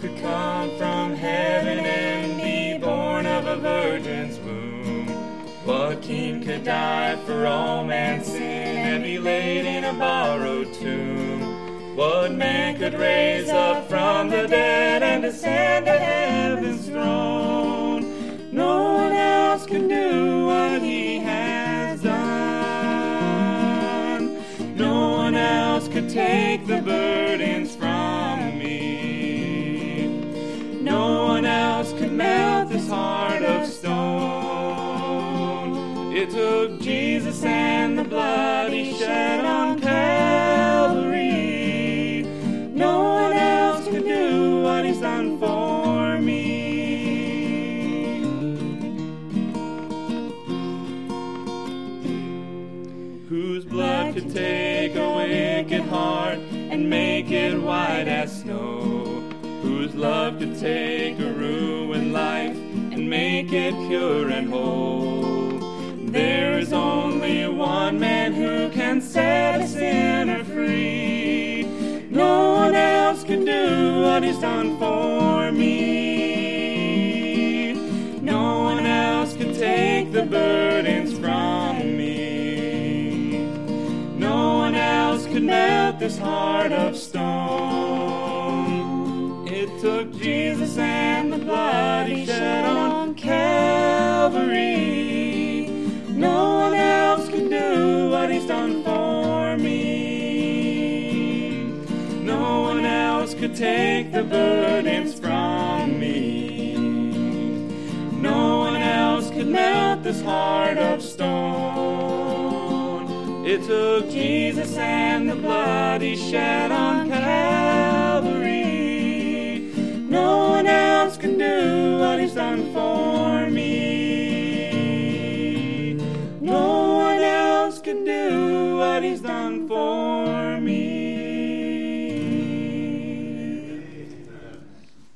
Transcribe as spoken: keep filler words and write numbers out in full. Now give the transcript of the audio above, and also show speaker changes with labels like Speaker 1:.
Speaker 1: could come from heaven and be born of a virgin's womb? What king could die for all man's sin and be laid in a borrowed tomb? What man could raise up from the dead and ascend to heaven's throne? No one else can do what he has done. No one else could take the burdens from me. No one else could melt this heart of stone. It took Jesus and the blood he shed on Calvary. No one else could do what he's done for me. Whose blood could take a wicked heart and make it white as snow? Whose love could take a ruined life and make it pure and whole? There is only one man who can set a sinner free. No one else can do what he's done for me. No one else can take the burdens from me. No one else could melt this heart of stone. It took Jesus and the blood he shed on Calvary. No one else can do what he's done for me. No one else could take the burdens from me. No one else could melt this heart of stone. It took Jesus and the blood he shed on Calvary. No one else can do what he's done for me. No one else can do what he's done for me.